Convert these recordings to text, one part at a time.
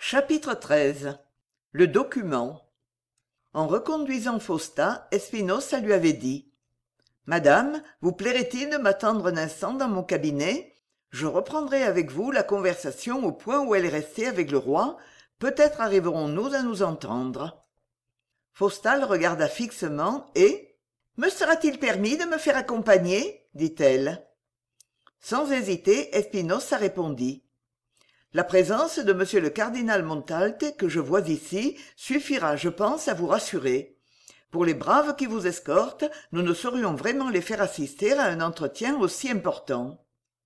Chapitre XIII. Le document. En reconduisant Fausta, Espinosa lui avait dit: Madame, vous plairait-il de m'attendre un instant dans mon cabinet? Je reprendrai avec vous la conversation au point où elle est restée avec le roi. Peut-être arriverons-nous à nous entendre. Fausta le regarda fixement et: Me sera-t-il permis de me faire accompagner? dit-elle. Sans hésiter, Espinosa répondit: La présence de monsieur le cardinal Montalte, que je vois ici, suffira, je pense, à vous rassurer. Pour les braves qui vous escortent, nous ne saurions vraiment les faire assister à un entretien aussi important.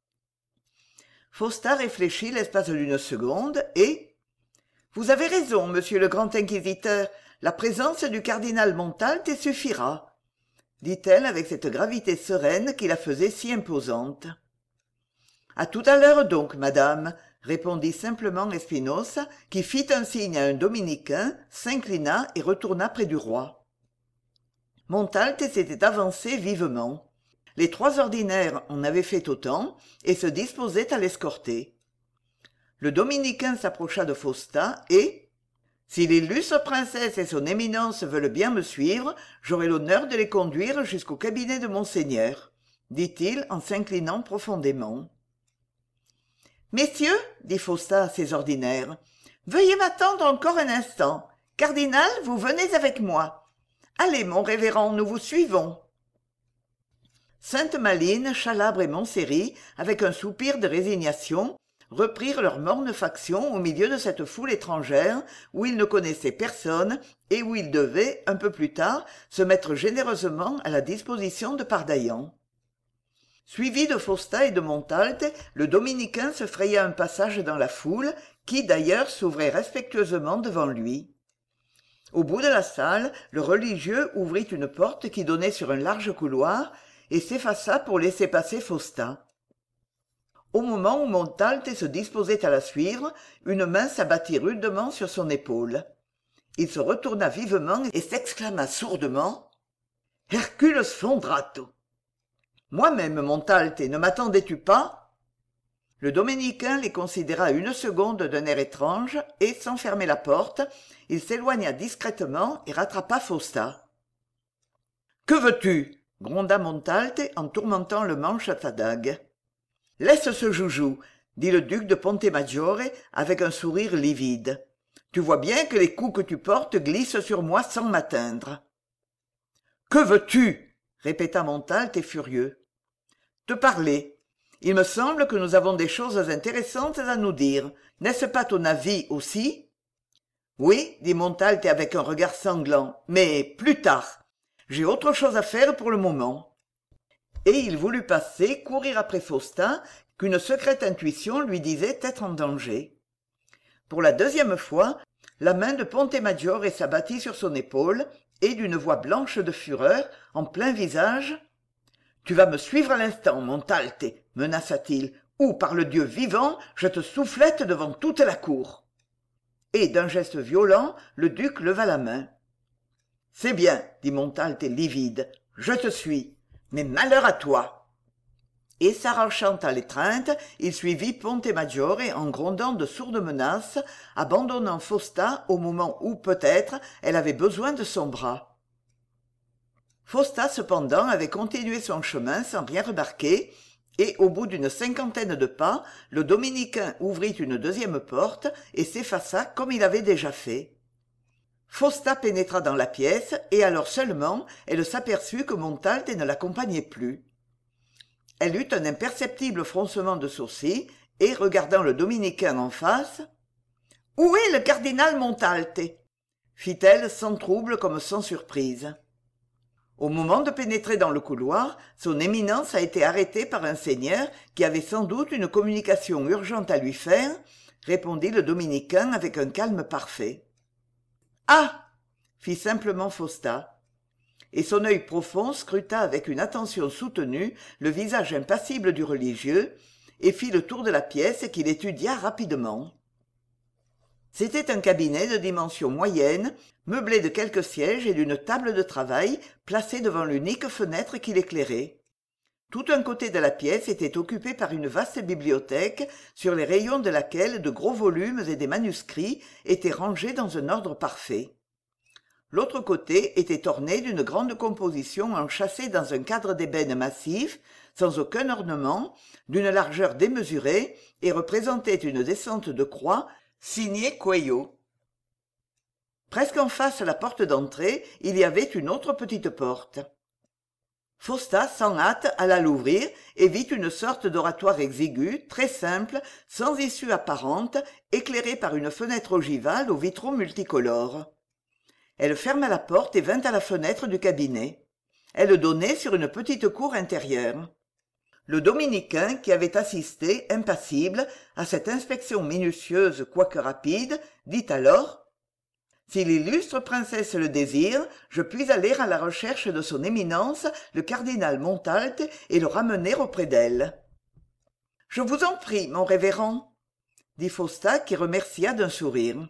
Fausta réfléchit l'espace d'une seconde et: Vous avez raison, monsieur le grand inquisiteur, la présence du cardinal Montalte suffira, dit-elle avec cette gravité sereine qui la faisait si imposante. À tout à l'heure donc, madame, répondit simplement Espinosa, qui fit un signe à un dominicain, s'inclina et retourna près du roi. Montalte s'était avancé vivement. Les trois ordinaires en avaient fait autant et se disposaient à l'escorter. Le dominicain s'approcha de Fausta et: Si l'illustre princesse et son éminence veulent bien me suivre, j'aurai l'honneur de les conduire jusqu'au cabinet de monseigneur, dit-il en s'inclinant profondément. Messieurs, dit Fausta à ses ordinaires, veuillez m'attendre encore un instant. Cardinal, vous venez avec moi. Allez, mon révérend, nous vous suivons. Sainte-Maline, Chalabre et Montséry, avec un soupir de résignation, reprirent leur morne faction au milieu de cette foule étrangère où ils ne connaissaient personne et où ils devaient, un peu plus tard, se mettre généreusement à la disposition de Pardaillan. Suivi de Fausta et de Montalte, le dominicain se fraya un passage dans la foule, qui d'ailleurs s'ouvrait respectueusement devant lui. Au bout de la salle, le religieux ouvrit une porte qui donnait sur un large couloir et s'effaça pour laisser passer Fausta. Au moment où Montalte se disposait à la suivre, une main s'abattit rudement sur son épaule. Il se retourna vivement et s'exclama sourdement: « Hercule Sfondrato !» Moi-même, Montalte, ne m'attendais-tu pas? Le dominicain les considéra une seconde d'un air étrange et, sans fermer la porte, il s'éloigna discrètement et rattrapa Fausta. « Que veux-tu » gronda Montalte en tourmentant le manche à sa dague. « Laisse ce joujou, dit le duc de Pontemaggiore avec un sourire livide. Tu vois bien que les coups que tu portes glissent sur moi sans m'atteindre. »« Que veux-tu » répéta Montalte furieux. « Te parler. Il me semble que nous avons des choses intéressantes à nous dire. N'est-ce pas ton avis aussi ?»« Oui, dit Montalte avec un regard sanglant, mais plus tard. J'ai autre chose à faire pour le moment. » Et il voulut passer, courir après Fausta, qu'une secrète intuition lui disait être en danger. Pour la deuxième fois, la main de Pontemaggiore s'abattit sur son épaule, et d'une voix blanche de fureur, en plein visage: « Tu vas me suivre à l'instant, Montalte, menaça-t-il, ou, par le Dieu vivant, je te soufflette devant toute la cour. » Et d'un geste violent, le duc leva la main. « C'est bien, dit Montalte livide, je te suis, mais malheur à toi. » Et s'arrachant à l'étreinte, il suivit Pontemaggiore en grondant de sourdes menaces, abandonnant Fausta au moment où, peut-être, elle avait besoin de son bras. Fausta, cependant, avait continué son chemin sans rien remarquer, et au bout d'une cinquantaine de pas, le dominicain ouvrit une deuxième porte et s'effaça comme il avait déjà fait. Fausta pénétra dans la pièce, et alors seulement elle s'aperçut que Montalte ne l'accompagnait plus. Elle eut un imperceptible froncement de sourcils, et, regardant le dominicain en face: « Où est le cardinal Montalte ?» fit-elle sans trouble comme sans surprise. Au moment de pénétrer dans le couloir, son éminence a été arrêtée par un seigneur qui avait sans doute une communication urgente à lui faire, répondit le dominicain avec un calme parfait. « Ah !» fit simplement Fausta. Et son œil profond scruta avec une attention soutenue le visage impassible du religieux et fit le tour de la pièce qu'il étudia rapidement. C'était un cabinet de dimension moyenne, meublé de quelques sièges et d'une table de travail placée devant l'unique fenêtre qui l'éclairait. Tout un côté de la pièce était occupé par une vaste bibliothèque sur les rayons de laquelle de gros volumes et des manuscrits étaient rangés dans un ordre parfait. L'autre côté était orné d'une grande composition enchâssée dans un cadre d'ébène massif, sans aucun ornement, d'une largeur démesurée, et représentait une descente de croix signée Coello. Presque en face à la porte d'entrée, il y avait une autre petite porte. Faustas, sans hâte, alla l'ouvrir et vit une sorte d'oratoire exigu, très simple, sans issue apparente, éclairé par une fenêtre ogivale aux vitraux multicolores. Elle ferma la porte et vint à la fenêtre du cabinet. Elle donnait sur une petite cour intérieure. Le dominicain, qui avait assisté, impassible, à cette inspection minutieuse quoique rapide, dit alors « Si l'illustre princesse le désire, je puis aller à la recherche de son éminence, le cardinal Montalte, et le ramener auprès d'elle. »« Je vous en prie, mon révérend, » dit Faustas, qui remercia d'un sourire.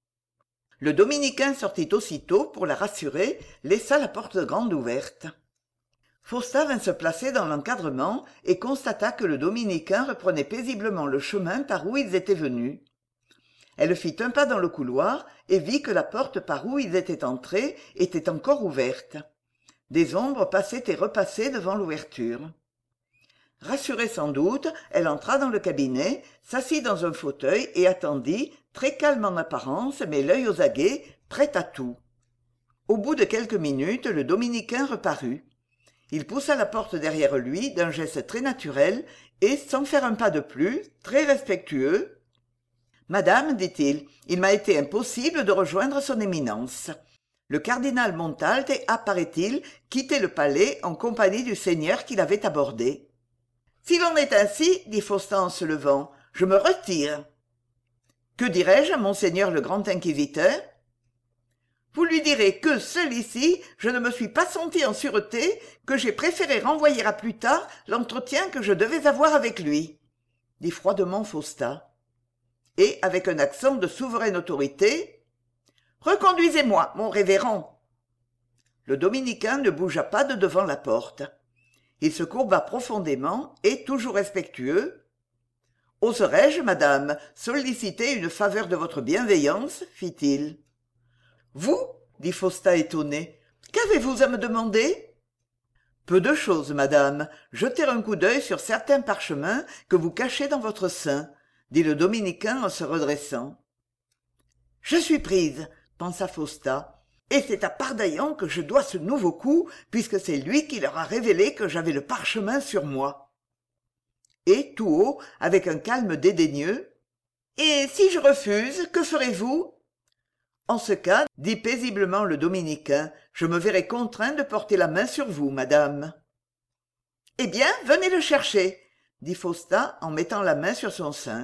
Le dominicain sortit aussitôt pour la rassurer, laissa la porte grande ouverte. Faustas vint se placer dans l'encadrement et constata que le dominicain reprenait paisiblement le chemin par où ils étaient venus. Elle fit un pas dans le couloir et vit que la porte par où ils étaient entrés était encore ouverte. Des ombres passaient et repassaient devant l'ouverture. Rassurée sans doute, elle entra dans le cabinet, s'assit dans un fauteuil et attendit, très calme en apparence, mais l'œil aux aguets, prête à tout. Au bout de quelques minutes, le dominicain reparut. Il poussa la porte derrière lui d'un geste très naturel et, sans faire un pas de plus, très respectueux, « Madame, dit-il, il m'a été impossible de rejoindre son éminence. Le cardinal Montalte a, paraît-il, quitté le palais en compagnie du seigneur qui l'avait abordé. »« S'il en est ainsi, dit Faustas en se levant, je me retire. »« Que dirai-je à monseigneur le grand inquisiteur ? » « Vous lui direz que, seul ici, je ne me suis pas senti en sûreté, que j'ai préféré renvoyer à plus tard l'entretien que je devais avoir avec lui, » dit froidement Faustas. Et, avec un accent de souveraine autorité, « Reconduisez-moi, mon révérend. » Le dominicain ne bougea pas de devant la porte. Il se courba profondément et, toujours respectueux, « Oserais-je, madame, solliciter une faveur de votre bienveillance ?» fit-il. « Vous » dit Faustas étonné. « Qu'avez-vous à me demander ?»« Peu de choses, madame. Jeter un coup d'œil sur certains parchemins que vous cachez dans votre sein, » dit le dominicain en se redressant. « Je suis prise, » pensa Faustas, « et c'est à Pardaillan que je dois ce nouveau coup, puisque c'est lui qui leur a révélé que j'avais le parchemin sur moi. » Et, tout haut, avec un calme dédaigneux, « Et si je refuse, que ferez-vous ?»« En ce cas, dit paisiblement le dominicain, je me verrai contraint de porter la main sur vous, madame. »« Eh bien, venez le chercher, » dit Faustas en mettant la main sur son sein.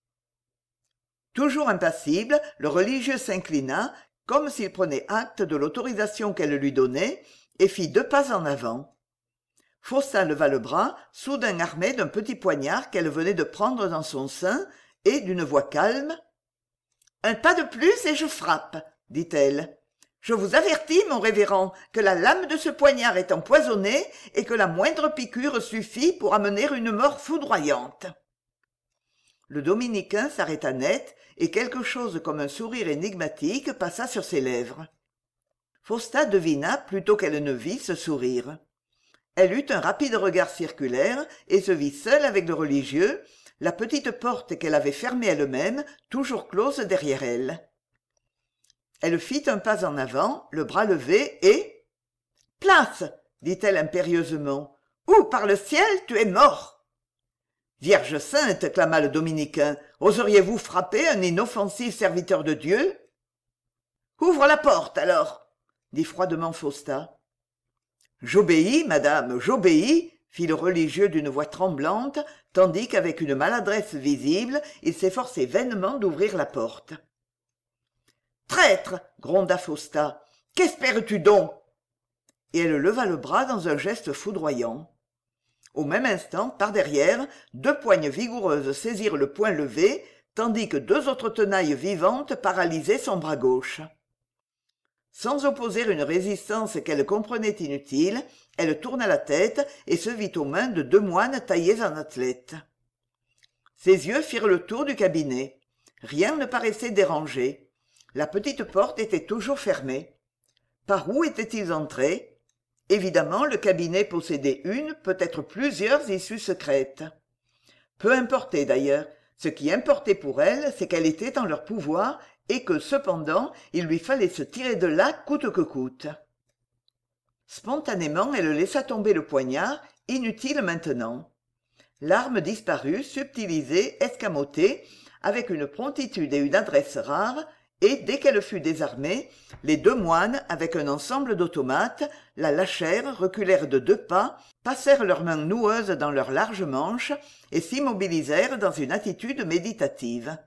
Toujours impassible, le religieux s'inclina, comme s'il prenait acte de l'autorisation qu'elle lui donnait, et fit 2 pas en avant. Faustas leva le bras, soudain armé d'un petit poignard qu'elle venait de prendre dans son sein, et, d'une voix calme, « Un pas de plus et je frappe, » dit-elle. « Je vous avertis, mon révérend, que la lame de ce poignard est empoisonnée et que la moindre piqûre suffit pour amener une mort foudroyante. » Le dominicain s'arrêta net et quelque chose comme un sourire énigmatique passa sur ses lèvres. Faustas devina plutôt qu'elle ne vit ce sourire. Elle eut un rapide regard circulaire et se vit seule avec le religieux, la petite porte qu'elle avait fermée elle-même, toujours close derrière elle. Elle fit un pas en avant, le bras levé, et... « Place !» dit-elle impérieusement. « Ou, par le ciel, tu es mort !» « Vierge sainte !» clama le dominicain. « Oseriez-vous frapper un inoffensif serviteur de Dieu ?»« Ouvre la porte, alors !» dit froidement Faustas. « J'obéis, madame, j'obéis !» fit le religieux d'une voix tremblante, tandis qu'avec une maladresse visible, il s'efforçait vainement d'ouvrir la porte. « Traître !» gronda Faustas. « Qu'espères-tu donc ?» Et elle leva le bras dans un geste foudroyant. Au même instant, par derrière, 2 poignes vigoureuses saisirent le poing levé, tandis que 2 autres tenailles vivantes paralysaient son bras gauche. Sans opposer une résistance qu'elle comprenait inutile, elle tourna la tête et se vit aux mains de 2 moines taillés en athlètes. Ses yeux firent le tour du cabinet. Rien ne paraissait déranger. La petite porte était toujours fermée. Par où étaient-ils entrés? Évidemment, le cabinet possédait une, peut-être plusieurs issues secrètes. Peu importait d'ailleurs. Ce qui importait pour elle, c'est qu'elle était en leur pouvoir et que, cependant, il lui fallait se tirer de là coûte que coûte. Spontanément, elle laissa tomber le poignard, inutile maintenant. L'arme disparut, subtilisée, escamotée, avec une promptitude et une adresse rares, et dès qu'elle fut désarmée, les 2 moines, avec un ensemble d'automates, la lâchèrent, reculèrent de 2 pas, passèrent leurs mains noueuses dans leurs larges manches et s'immobilisèrent dans une attitude méditative.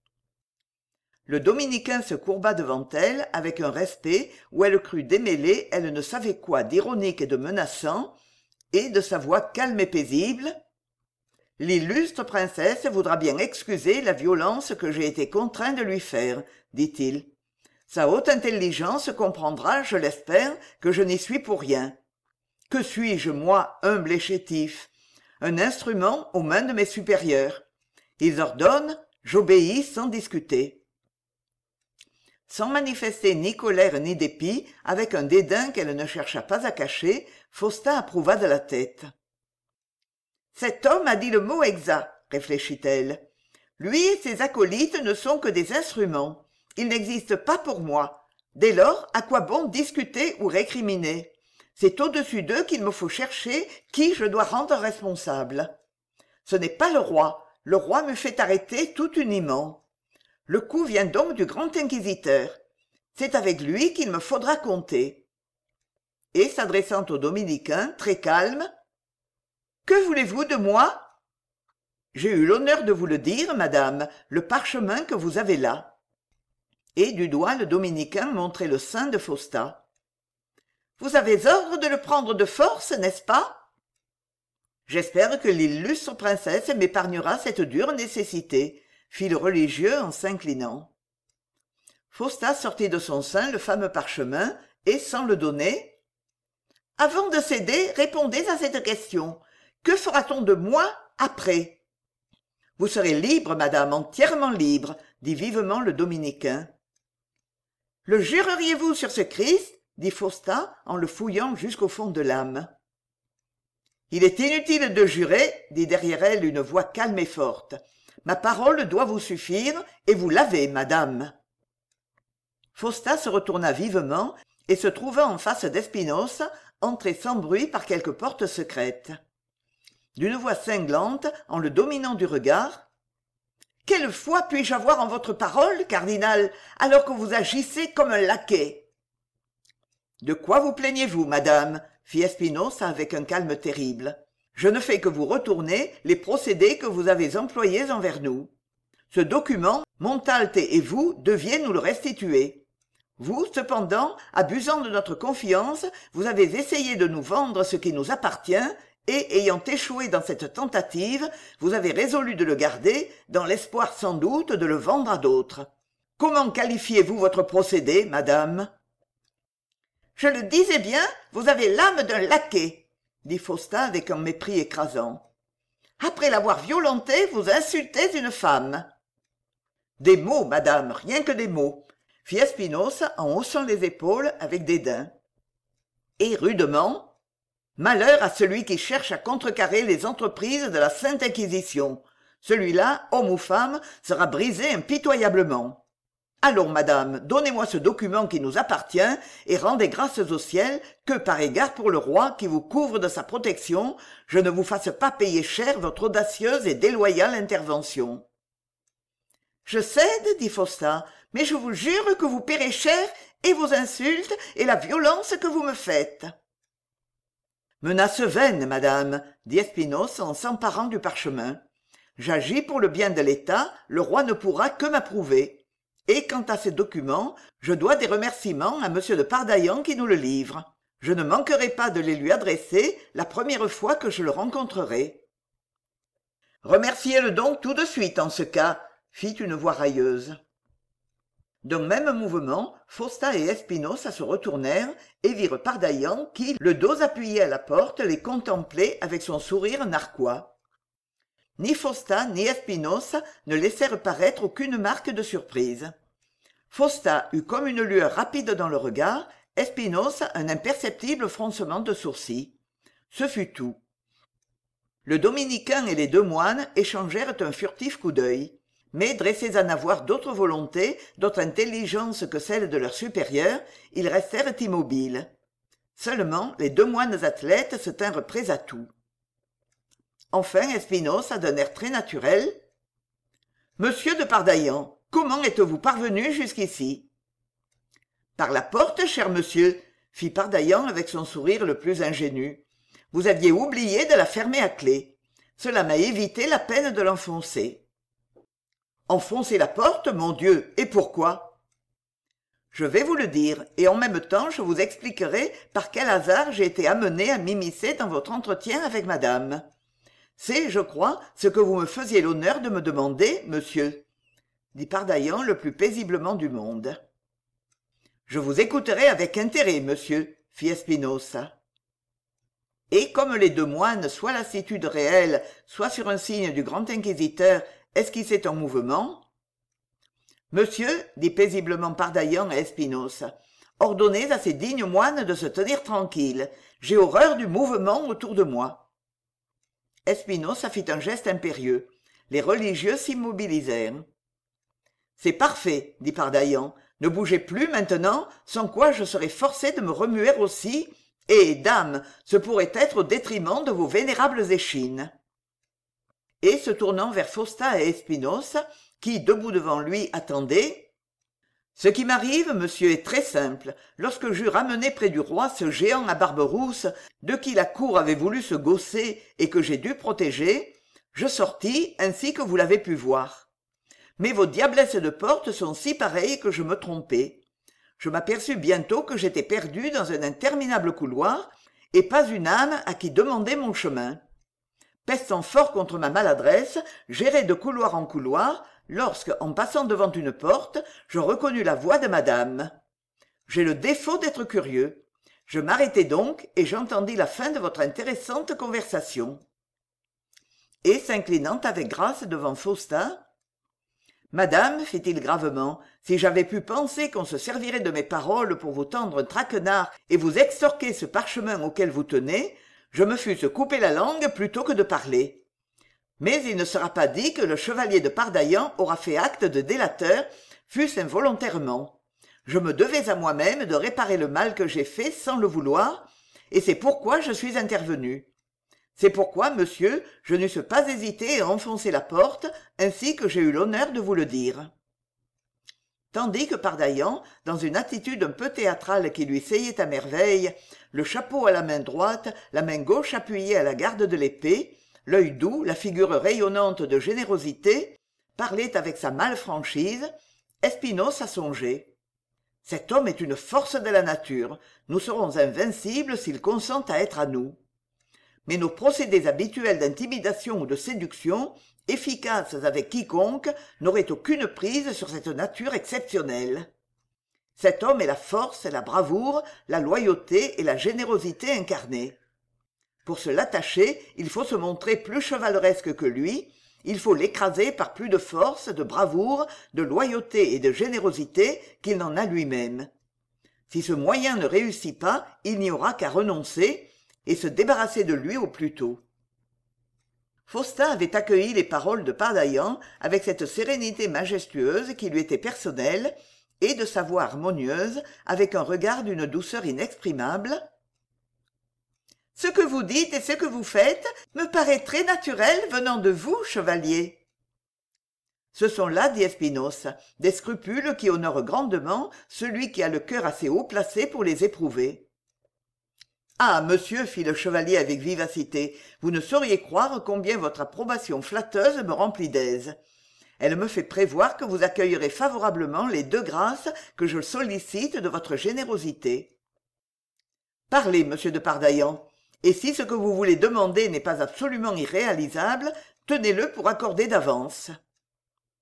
Le dominicain se courba devant elle avec un respect où elle crut démêler elle ne savait quoi d'ironique et de menaçant, et de sa voix calme et paisible: « L'illustre princesse voudra bien excuser la violence que j'ai été contraint de lui faire, dit-il. Sa haute intelligence comprendra, je l'espère, que je n'y suis pour rien. Que suis-je, moi, humble et chétif? Un instrument aux mains de mes supérieurs. Ils ordonnent, j'obéis sans discuter. » Sans manifester ni colère ni dépit, avec un dédain qu'elle ne chercha pas à cacher, Faustin approuva de la tête. « Cet homme a dit le mot exact, réfléchit-elle. Lui et ses acolytes ne sont que des instruments. Ils n'existent pas pour moi. Dès lors, à quoi bon discuter ou récriminer? C'est au-dessus d'eux qu'il me faut chercher qui je dois rendre responsable. Ce n'est pas le roi me fait arrêter tout uniment. Le coup vient donc du grand inquisiteur. C'est avec lui qu'il me faudra compter. » Et s'adressant au dominicain, très calme: « Que voulez-vous de moi? » « J'ai eu l'honneur de vous le dire, madame, le parchemin que vous avez là. » Et du doigt le dominicain montrait le sein de Faustin. « Vous avez ordre de le prendre de force, n'est-ce pas? » « J'espère que l'illustre princesse m'épargnera cette dure nécessité, » fit le religieux en s'inclinant. Faustin sortit de son sein le fameux parchemin et, sans le donner: « Avant de céder, répondez à cette question. Que fera-t-on de moi après? » « Vous serez libre, madame, entièrement libre, » dit vivement le dominicain. « Le jureriez-vous sur ce Christ? » dit Faustin en le fouillant jusqu'au fond de l'âme. « Il est inutile de jurer, » dit derrière elle une voix calme et forte. « Ma parole doit vous suffire, et vous l'avez, madame. » Faustin se retourna vivement et se trouva en face d'Espinosse, entré sans bruit par quelque porte secrète. D'une voix cinglante, en le dominant du regard: « Quelle foi puis-je avoir en votre parole, cardinal, alors que vous agissez comme un laquais? » « De quoi vous plaignez-vous, madame? » fit Espinosse avec un calme terrible. « Je ne fais que vous retourner les procédés que vous avez employés envers nous. Ce document, Montalte et vous deviez nous le restituer. Vous, cependant, abusant de notre confiance, vous avez essayé de nous vendre ce qui nous appartient, et, ayant échoué dans cette tentative, vous avez résolu de le garder, dans l'espoir sans doute de le vendre à d'autres. Comment qualifiez-vous votre procédé, madame? » « Je le disais bien, vous avez l'âme d'un laquais, » dit Faustin avec un mépris écrasant. « Après l'avoir violentée, vous insultez une femme. »« Des mots, madame, rien que des mots, » fit Espinosse en haussant les épaules avec dédain. Et rudement: « Malheur à celui qui cherche à contrecarrer les entreprises de la Sainte Inquisition. Celui-là, homme ou femme, sera brisé impitoyablement. Allons, madame, donnez-moi ce document qui nous appartient et rendez grâces au ciel que, par égard pour le roi qui vous couvre de sa protection, je ne vous fasse pas payer cher votre audacieuse et déloyale intervention. »« Je cède, dit Faustin, mais je vous jure que vous paierez cher et vos insultes et la violence que vous me faites. »« Menace vaine, madame, dit Espinosse en s'emparant du parchemin. J'agis pour le bien de l'État, le roi ne pourra que m'approuver. Et quant à ces documents, je dois des remerciements à monsieur de Pardaillan qui nous le livre. Je ne manquerai pas de les lui adresser la première fois que je le rencontrerai. »« Remerciez-le donc tout de suite en ce cas, » fit une voix railleuse. D'un même mouvement, Fausta et Espinosa se retournèrent et virent Pardaillan qui, le dos appuyé à la porte, les contemplait avec son sourire narquois. Ni Fausta ni Espinosa ne laissèrent paraître aucune marque de surprise. Fausta eut comme une lueur rapide dans le regard, Espinosa un imperceptible froncement de sourcils. Ce fut tout. Le dominicain et les deux moines échangèrent un furtif coup d'œil. Mais dressés à n'avoir d'autre volonté, d'autre intelligence que celle de leur supérieur, ils restèrent immobiles. Seulement, les deux moines athlètes se tinrent prêts à tout. Enfin, Espinosa, d'un air très naturel, « Monsieur de Pardaillan, comment êtes-vous parvenu jusqu'ici ?»« Par la porte, cher monsieur, » fit Pardaillan avec son sourire le plus ingénu. « Vous aviez oublié de la fermer à clé. Cela m'a évité la peine de l'enfoncer. » Enfoncer la porte, mon Dieu, et pourquoi? Je vais vous le dire, et en même temps je vous expliquerai par quel hasard j'ai été amené à m'immiscer dans votre entretien avec madame. C'est, je crois, ce que vous me faisiez l'honneur de me demander, monsieur, dit Pardaillan le plus paisiblement du monde. Je vous écouterai avec intérêt, monsieur, fit Espinosa. Et comme les deux moines, soit lassitude réelle, soit sur un signe du grand inquisiteur, esquissaient un mouvement. « Monsieur, dit paisiblement Pardaillan à Espinosa, ordonnez à ces dignes moines de se tenir tranquilles. J'ai horreur du mouvement autour de moi. » Espinosa fit un geste impérieux. Les religieux s'immobilisèrent. « C'est parfait, dit Pardaillan. Ne bougez plus maintenant, sans quoi je serais forcé de me remuer aussi, et, dame, ce pourrait être au détriment de vos vénérables échines. » Et se tournant vers Fausta et Espinosa, qui, debout devant lui, attendaient, « Ce qui m'arrive, monsieur, est très simple. Lorsque j'eus ramené près du roi ce géant à barbe rousse, de qui la cour avait voulu se gausser et que j'ai dû protéger, je sortis ainsi que vous l'avez pu voir. Mais vos diablesses de porte sont si pareilles que je me trompais. Je m'aperçus bientôt que j'étais perdu dans un interminable couloir, et pas une âme à qui demander mon chemin. Pestant fort contre ma maladresse, j'errais de couloir en couloir, lorsque, en passant devant une porte, je reconnus la voix de madame. J'ai le défaut d'être curieux. Je m'arrêtai donc, et j'entendis la fin de votre intéressante conversation. » Et, s'inclinant avec grâce devant Fausta, « Madame, fit-il gravement, si j'avais pu penser qu'on se servirait de mes paroles pour vous tendre un traquenard et vous extorquer ce parchemin auquel vous tenez, je me fusse coupé la langue plutôt que de parler. Mais il ne sera pas dit que le chevalier de Pardaillan aura fait acte de délateur, fût-ce involontairement. Je me devais à moi-même de réparer le mal que j'ai fait sans le vouloir, et c'est pourquoi je suis intervenu. C'est pourquoi, monsieur, je n'eusse pas hésité à enfoncer la porte, ainsi que j'ai eu l'honneur de vous le dire. » Tandis que Pardaillan, dans une attitude un peu théâtrale qui lui seyait à merveille, le chapeau à la main droite, la main gauche appuyée à la garde de l'épée, l'œil doux, la figure rayonnante de générosité, parlait avec sa malfranchise, Espinosa songeait. « Cet homme est une force de la nature, nous serons invincibles s'il consent à être à nous. » Mais nos procédés habituels d'intimidation ou de séduction, efficaces avec quiconque, n'auraient aucune prise sur cette nature exceptionnelle. Cet homme est la force, la bravoure, la loyauté et la générosité incarnées. Pour se l'attacher, il faut se montrer plus chevaleresque que lui, il faut l'écraser par plus de force, de bravoure, de loyauté et de générosité qu'il n'en a lui-même. Si ce moyen ne réussit pas, il n'y aura qu'à renoncer et se débarrasser de lui au plus tôt. Fausta avait accueilli les paroles de Pardaillan avec cette sérénité majestueuse qui lui était personnelle, et de sa voix harmonieuse, avec un regard d'une douceur inexprimable. « Ce que vous dites et ce que vous faites me paraît très naturel venant de vous, chevalier. » Ce sont là, dit Espinosa, des scrupules qui honorent grandement celui qui a le cœur assez haut placé pour les éprouver. « Ah, monsieur, fit le chevalier avec vivacité, vous ne sauriez croire combien votre approbation flatteuse me remplit d'aise. Elle me fait prévoir que vous accueillerez favorablement les deux grâces que je sollicite de votre générosité. Parlez, monsieur de Pardaillan, et si ce que vous voulez demander n'est pas absolument irréalisable, tenez-le pour accordé d'avance. »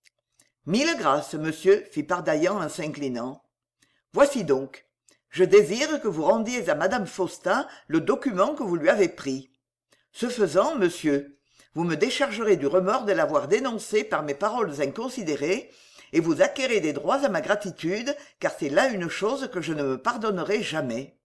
Mille grâces, monsieur, fit Pardaillan en s'inclinant. Voici donc. Je désire que vous rendiez à madame Faustin le document que vous lui avez pris. Ce faisant, monsieur, vous me déchargerez du remords de l'avoir dénoncé par mes paroles inconsidérées, et vous acquérez des droits à ma gratitude, car c'est là une chose que je ne me pardonnerai jamais.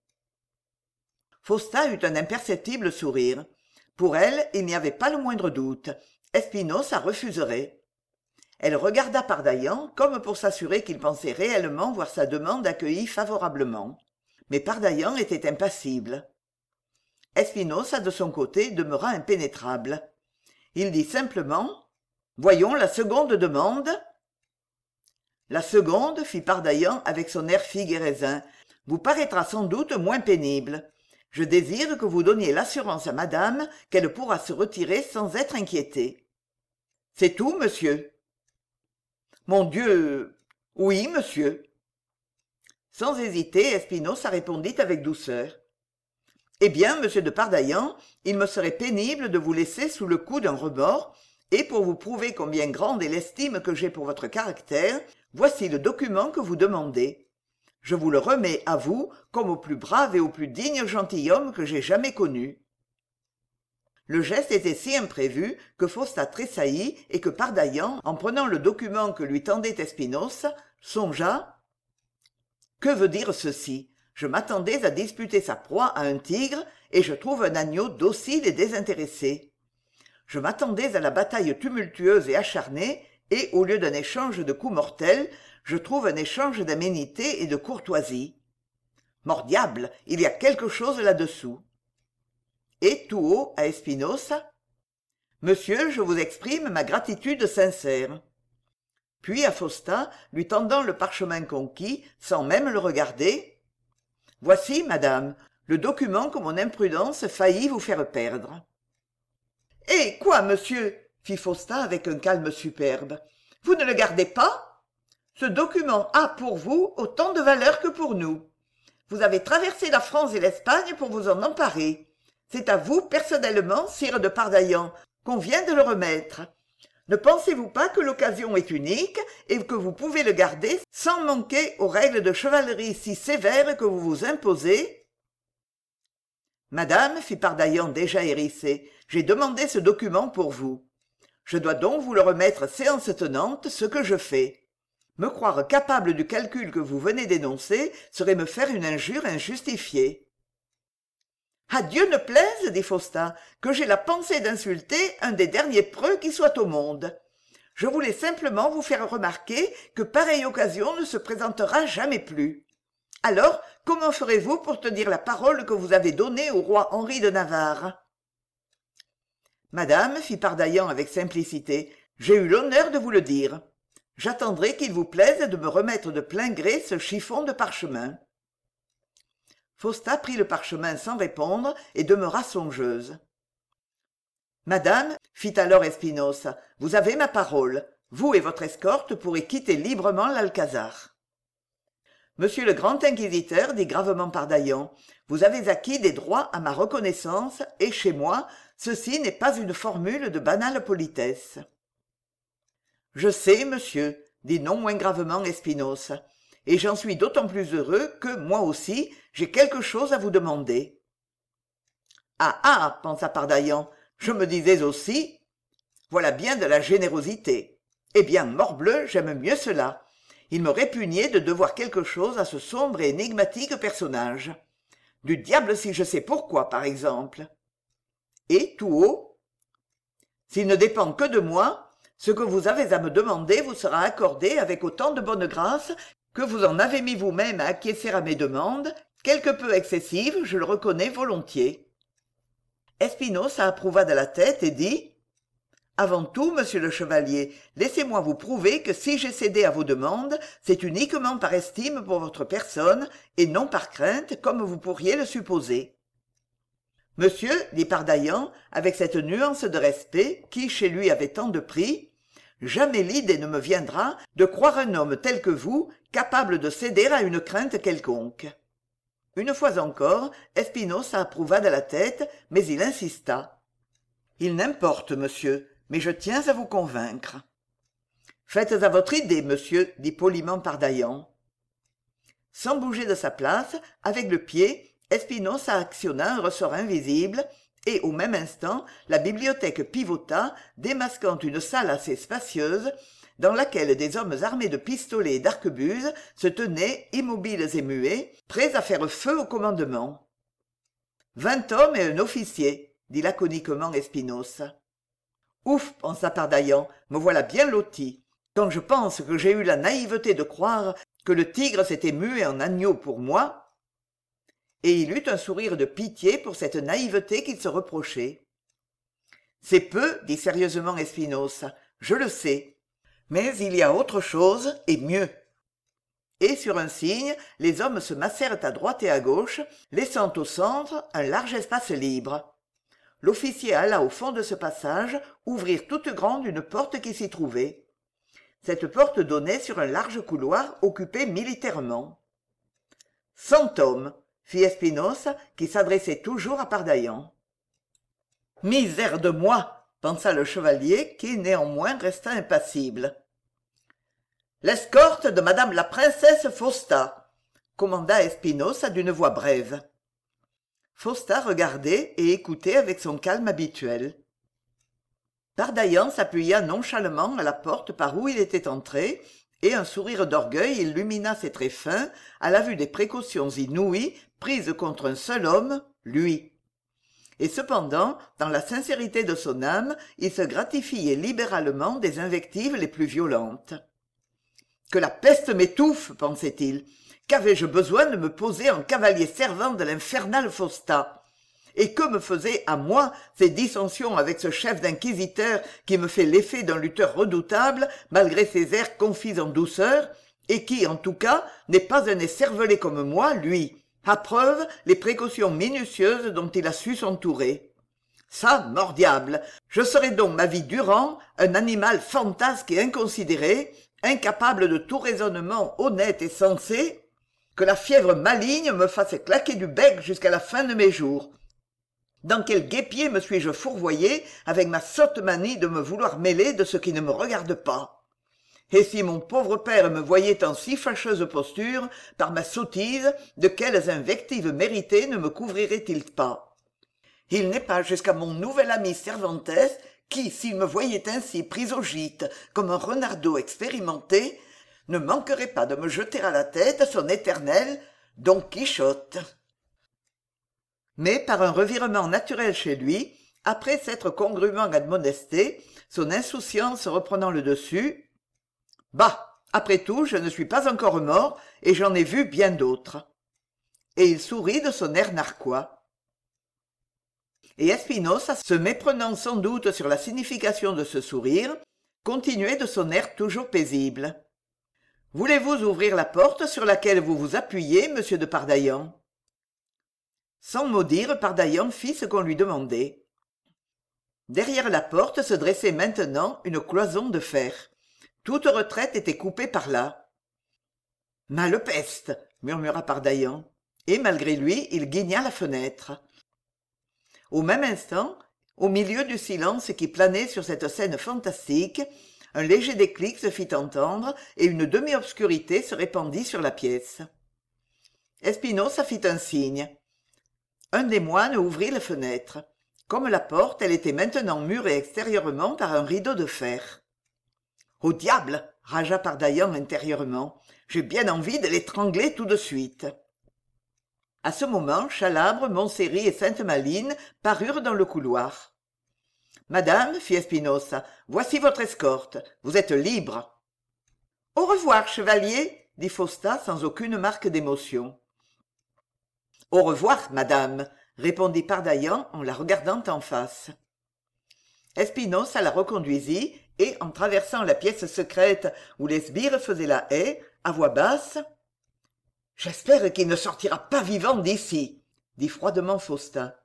Faustin eut un imperceptible sourire. Pour elle, il n'y avait pas le moindre doute. Espinosa refuserait. Elle regarda Pardaillan comme pour s'assurer qu'il pensait réellement voir sa demande accueillie favorablement. Mais Pardaillan était impassible. Espinosa, de son côté, demeura impénétrable. Il dit simplement « Voyons la seconde demande ». La seconde, fit Pardaillan avec son air figue et raisin, vous paraîtra sans doute moins pénible. Je désire que vous donniez l'assurance à madame qu'elle pourra se retirer sans être inquiétée. C'est tout, monsieur. Mon Dieu. Oui, monsieur. Sans hésiter, Espinosa répondit avec douceur. Eh bien, monsieur de Pardaillan, il me serait pénible de vous laisser sous le coup d'un remords, et pour vous prouver combien grande est l'estime que j'ai pour votre caractère, voici le document que vous demandez. Je vous le remets à vous comme au plus brave et au plus digne gentilhomme que j'ai jamais connu. Le geste était si imprévu que Faustin tressaillit et que Pardaillan, en prenant le document que lui tendait Espinosa, songea « Que veut dire ceci ? Je m'attendais à disputer sa proie à un tigre, et je trouve un agneau docile et désintéressé. Je m'attendais à la bataille tumultueuse et acharnée, et, au lieu d'un échange de coups mortels, je trouve un échange d'aménité et de courtoisie. Mort diable, il y a quelque chose là-dessous. » Et tout haut à Espinosa, « Monsieur, je vous exprime ma gratitude sincère. » Puis à Faustin, lui tendant le parchemin conquis, sans même le regarder, « Voici, madame, le document que mon imprudence faillit vous faire perdre. » « Eh, quoi, monsieur ?» fit Faustin avec un calme superbe. « Vous ne le gardez pas ? Ce document a pour vous autant de valeur que pour nous. Vous avez traversé la France et l'Espagne pour vous en emparer. C'est à vous, personnellement, sire de Pardaillan, qu'on vient de le remettre. Ne pensez-vous pas que l'occasion est unique et que vous pouvez le garder sans manquer aux règles de chevalerie si sévères que vous vous imposez ? » « Madame, fit Pardaillan déjà hérissé, j'ai demandé ce document pour vous. Je dois donc vous le remettre séance tenante, ce que je fais. Me croire capable du calcul que vous venez d'énoncer serait me faire une injure injustifiée. »« À Dieu ne plaise, dit Faustin, que j'ai la pensée d'insulter un des derniers preux qui soit au monde. Je voulais simplement vous faire remarquer que pareille occasion ne se présentera jamais plus. Alors, comment ferez-vous pour tenir la parole que vous avez donnée au roi Henri de Navarre ? » « Madame, fit Pardaillan avec simplicité, j'ai eu l'honneur de vous le dire. J'attendrai qu'il vous plaise de me remettre de plein gré ce chiffon de parchemin. » Faustin prit le parchemin sans répondre et demeura songeuse. « Madame, fit alors Espinosa, vous avez ma parole. Vous et votre escorte pourrez quitter librement l'Alcazar. » Monsieur le grand inquisiteur, dit gravement Pardaillan, vous avez acquis des droits à ma reconnaissance, et chez moi, ceci n'est pas une formule de banale politesse. Je sais, monsieur, dit non moins gravement Espinosa, et j'en suis d'autant plus heureux que, moi aussi, j'ai quelque chose à vous demander. Ah ah, pensa Pardaillan, je me disais aussi, voilà bien de la générosité. Eh bien, morbleu, j'aime mieux cela. Il me répugnait de devoir quelque chose à ce sombre et énigmatique personnage. Du diable si je sais pourquoi, par exemple. Et, tout haut, « S'il ne dépend que de moi, ce que vous avez à me demander vous sera accordé avec autant de bonne grâce que vous en avez mis vous-même à acquiescer à mes demandes, quelque peu excessives, je le reconnais volontiers. » Espinosa approuva de la tête et dit « Avant tout, monsieur le chevalier, laissez-moi vous prouver que si j'ai cédé à vos demandes, c'est uniquement par estime pour votre personne et non par crainte, comme vous pourriez le supposer. » Monsieur, dit Pardaillan, avec cette nuance de respect qui, chez lui, avait tant de prix, jamais l'idée ne me viendra de croire un homme tel que vous capable de céder à une crainte quelconque. Une fois encore, Espinosa approuva de la tête, mais il insista. « Il n'importe, monsieur, mais je tiens à vous convaincre. » Faites à votre idée, monsieur, dit poliment Pardaillan. Sans bouger de sa place, avec le pied, Espinosa actionna un ressort invisible, et au même instant, la bibliothèque pivota, démasquant une salle assez spacieuse, dans laquelle des hommes armés de pistolets et d'arquebuses se tenaient, immobiles et muets, prêts à faire feu au commandement. 20 hommes et un officier, dit laconiquement Espinosa. Ouf, pensa Pardaillan, me voilà bien loti. Quand je pense que j'ai eu la naïveté de croire que le tigre s'était mué en agneau pour moi. Et il eut un sourire de pitié pour cette naïveté qu'il se reprochait. C'est peu, dit sérieusement Espinosa, je le sais. Mais il y a autre chose et mieux. Et sur un signe, les hommes se massèrent à droite et à gauche, laissant au centre un large espace libre. L'officier alla au fond de ce passage ouvrir toute grande une porte qui s'y trouvait. Cette porte donnait sur un large couloir occupé militairement. 100 hommes, fit Espinosa, qui s'adressait toujours à Pardaillan. Misère de moi, pensa le chevalier, qui néanmoins resta impassible. L'escorte de madame la princesse Fausta, commanda Espinosa d'une voix brève. Fausta regardait et écoutait avec son calme habituel. Pardaillan s'appuya nonchalamment à la porte par où il était entré, et un sourire d'orgueil illumina ses traits fins à la vue des précautions inouïes prises contre un seul homme, lui. Et cependant, dans la sincérité de son âme, il se gratifiait libéralement des invectives les plus violentes. « Que la peste m'étouffe, pensait-il. Qu'avais-je besoin de me poser en cavalier servant de l'infernal Fausta ? Et que me faisaient à moi ces dissensions avec ce chef d'inquisiteur qui me fait l'effet d'un lutteur redoutable malgré ses airs confits en douceur, et qui, en tout cas, n'est pas un écervelé comme moi, lui, à preuve les précautions minutieuses dont il a su s'entourer. Ça, mordiable, je serai donc ma vie durant un animal fantasque et inconsidéré, incapable de tout raisonnement honnête et sensé, que la fièvre maligne me fasse claquer du bec jusqu'à la fin de mes jours. Dans quel guêpier me suis-je fourvoyé avec ma sotte manie de me vouloir mêler de ce qui ne me regarde pas? Et si mon pauvre père me voyait en si fâcheuse posture, par ma sottise, de quelles invectives méritées ne me couvriraient-ils pas? Il n'est pas jusqu'à mon nouvel ami Cervantes qui, s'il me voyait ainsi pris au gîte comme un renardeau expérimenté, ne manquerait pas de me jeter à la tête son éternel Don Quichotte. Mais par un revirement naturel chez lui, après s'être congruement admonesté, son insouciance reprenant le dessus, « Bah, après tout, je ne suis pas encore mort et j'en ai vu bien d'autres. » Et il sourit de son air narquois. Et Espinosa, se méprenant sans doute sur la signification de ce sourire, continuait de son air toujours paisible. « Voulez-vous ouvrir la porte sur laquelle vous vous appuyez, monsieur de Pardaillan ?» Sans mot dire, Pardaillan fit ce qu'on lui demandait. Derrière la porte se dressait maintenant une cloison de fer. Toute retraite était coupée par là. « Malepeste !» murmura Pardaillan, et malgré lui, il guigna la fenêtre. Au même instant, au milieu du silence qui planait sur cette scène fantastique, un léger déclic se fit entendre et une demi-obscurité se répandit sur la pièce. Espinosa fit un signe. Un des moines ouvrit la fenêtre. Comme la porte, elle était maintenant murée extérieurement par un rideau de fer. « Au diable !» ragea Pardaillan intérieurement. « J'ai bien envie de l'étrangler tout de suite. » À ce moment, Chalabre, Montséry et Sainte-Maline parurent dans le couloir. « Madame, fit Espinosa, voici votre escorte. Vous êtes libre. »« Au revoir, chevalier, » dit Fausta sans aucune marque d'émotion. « Au revoir, madame, » répondit Pardaillan en la regardant en face. Espinosa la reconduisit et, en traversant la pièce secrète où les sbires faisaient la haie, à voix basse, « J'espère qu'il ne sortira pas vivant d'ici, » dit froidement Fausta.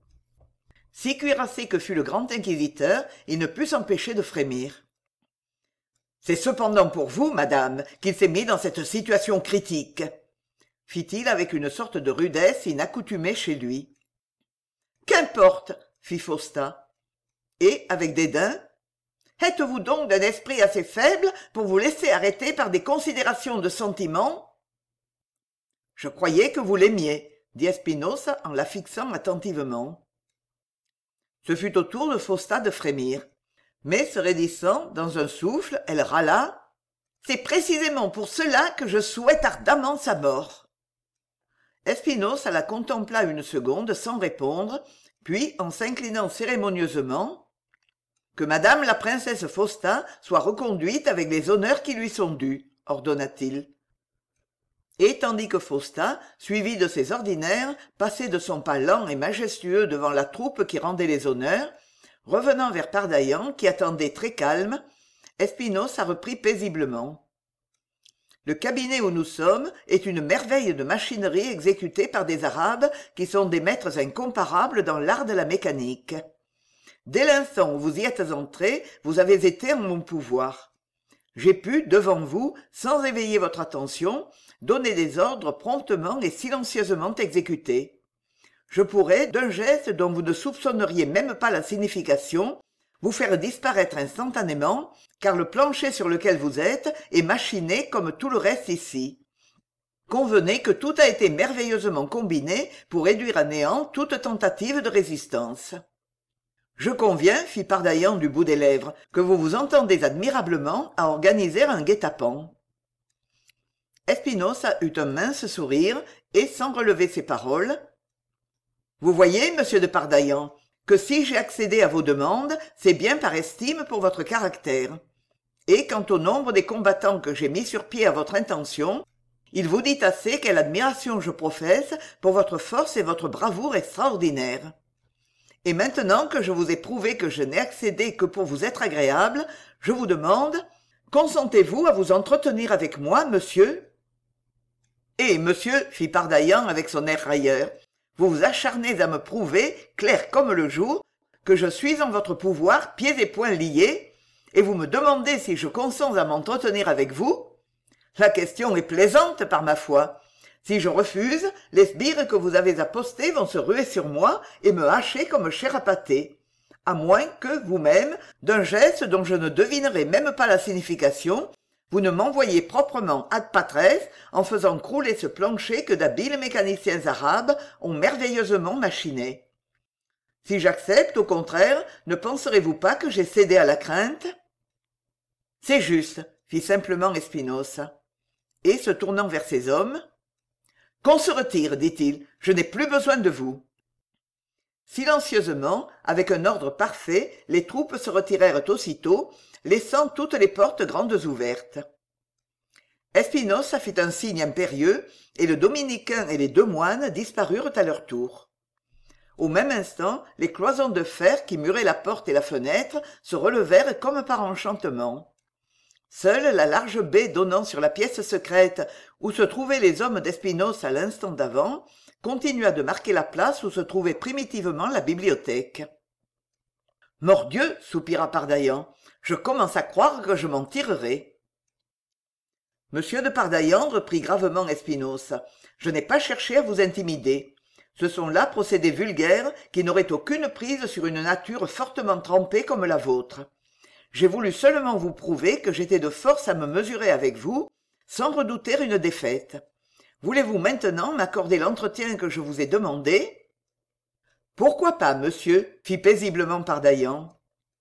Si cuirassé que fût le grand inquisiteur, il ne put s'empêcher de frémir. « C'est cependant pour vous, madame, qu'il s'est mis dans cette situation critique, » fit-il avec une sorte de rudesse inaccoutumée chez lui. « Qu'importe, fit Fausta. Et, avec dédain, « Êtes-vous donc d'un esprit assez faible pour vous laisser arrêter par des considérations de sentiment? Je croyais que vous l'aimiez, dit Espinosa en la fixant attentivement. Ce fut au tour de Faustin de frémir. Mais se raidissant, dans un souffle, elle râla. « C'est précisément pour cela que je souhaite ardemment sa mort. » Espinosa la contempla une seconde sans répondre, puis, en s'inclinant cérémonieusement, « Que madame la princesse Faustin soit reconduite avec les honneurs qui lui sont dus, » ordonna-t-il. Et tandis que Faustin, suivi de ses ordinaires, passait de son pas lent et majestueux devant la troupe qui rendait les honneurs, revenant vers Pardaillan qui attendait très calme, Espinosa reprit paisiblement. Le cabinet où nous sommes est une merveille de machinerie exécutée par des Arabes qui sont des maîtres incomparables dans l'art de la mécanique. Dès l'instant où vous y êtes entré, vous avez été en mon pouvoir. J'ai pu, devant vous, sans éveiller votre attention, donner des ordres promptement et silencieusement exécutés. Je pourrais, d'un geste dont vous ne soupçonneriez même pas la signification, vous faire disparaître instantanément, car le plancher sur lequel vous êtes est machiné comme tout le reste ici. Convenez que tout a été merveilleusement combiné pour réduire à néant toute tentative de résistance. Je conviens, fit Pardaillan du bout des lèvres, que vous vous entendez admirablement à organiser un guet-apens. Espinosa eut un mince sourire et, sans relever ses paroles, « Vous voyez, monsieur de Pardaillan, que si j'ai accédé à vos demandes, c'est bien par estime pour votre caractère. Et quant au nombre des combattants que j'ai mis sur pied à votre intention, il vous dit assez quelle admiration je professe pour votre force et votre bravoure extraordinaires. Et maintenant que je vous ai prouvé que je n'ai accédé que pour vous être agréable, je vous demande, consentez-vous à vous entretenir avec moi, monsieur? » Eh, monsieur, fit Pardaillan avec son air railleur, vous vous acharnez à me prouver, clair comme le jour, que je suis en votre pouvoir, pieds et poings liés, et vous me demandez si je consens à m'entretenir avec vous? La question est plaisante, par ma foi. Si je refuse, les sbires que vous avez apostés vont se ruer sur moi et me hacher comme chair à pâté. À moins que, vous-même, d'un geste dont je ne devinerai même pas la signification, vous ne m'envoyiez proprement ad patres en faisant crouler ce plancher que d'habiles mécaniciens arabes ont merveilleusement machiné. Si j'accepte, au contraire, ne penserez-vous pas que j'ai cédé à la crainte? C'est juste, fit simplement Espinosa. Et, se tournant vers ses hommes, « Qu'on se retire, dit-il, je n'ai plus besoin de vous. » Silencieusement, avec un ordre parfait, les troupes se retirèrent aussitôt, laissant toutes les portes grandes ouvertes. Espinosa fit un signe impérieux, et le dominicain et les deux moines disparurent à leur tour. Au même instant, les cloisons de fer qui muraient la porte et la fenêtre se relevèrent comme par enchantement. Seule la large baie donnant sur la pièce secrète où se trouvaient les hommes d'Espinosa l'instant d'avant continua de marquer la place où se trouvait primitivement la bibliothèque. « Mordieu !» soupira Pardaillan, « je commence à croire que je m'en tirerai. » Monsieur de Pardaillan, reprit gravement Espinosa, « je n'ai pas cherché à vous intimider. Ce sont là procédés vulgaires qui n'auraient aucune prise sur une nature fortement trempée comme la vôtre. J'ai voulu seulement vous prouver que j'étais de force à me mesurer avec vous, sans redouter une défaite. Voulez-vous maintenant m'accorder l'entretien que je vous ai demandé ? » « Pourquoi pas, monsieur ?» fit paisiblement Pardaillan.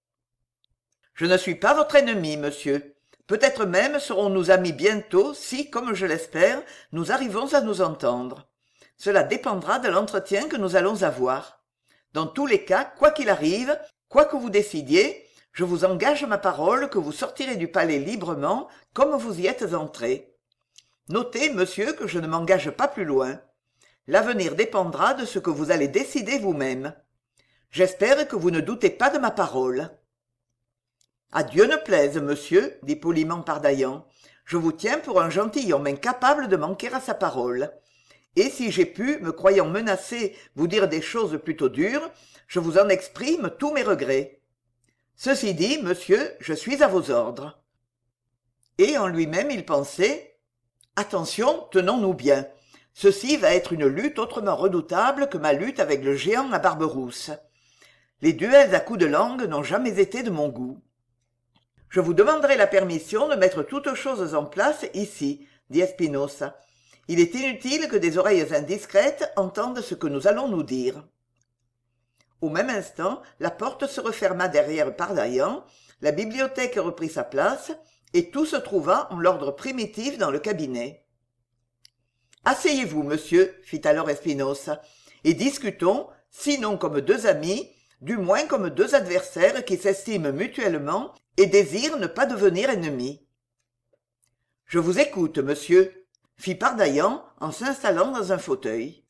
« Je ne suis pas votre ennemi, monsieur. Peut-être même serons-nous amis bientôt si, comme je l'espère, nous arrivons à nous entendre. Cela dépendra de l'entretien que nous allons avoir. Dans tous les cas, quoi qu'il arrive, quoi que vous décidiez, je vous engage ma parole que vous sortirez du palais librement comme vous y êtes entré. Notez, monsieur, que je ne m'engage pas plus loin. L'avenir dépendra de ce que vous allez décider vous-même. J'espère que vous ne doutez pas de ma parole. »« À Dieu ne plaise, monsieur, dit poliment Pardaillan. Je vous tiens pour un gentilhomme incapable de manquer à sa parole. Et si j'ai pu, me croyant menacé, vous dire des choses plutôt dures, je vous en exprime tous mes regrets. Ceci dit, monsieur, je suis à vos ordres. » Et en lui-même il pensait « Attention, tenons-nous bien. Ceci va être une lutte autrement redoutable que ma lutte avec le géant à barbe rousse. Les duels à coups de langue n'ont jamais été de mon goût. » je vous demanderai la permission de mettre toutes choses en place ici, dit Espinosa. Il est inutile que des oreilles indiscrètes entendent ce que nous allons nous dire. Au même instant, la porte se referma derrière Pardaillan, la bibliothèque reprit sa place, et tout se trouva en l'ordre primitif dans le cabinet. « Asseyez-vous, monsieur, fit alors Espinosa, et discutons, sinon comme deux amis, du moins comme deux adversaires qui s'estiment mutuellement et désirent ne pas devenir ennemis. »« Je vous écoute, monsieur, » fit Pardaillan en s'installant dans un fauteuil.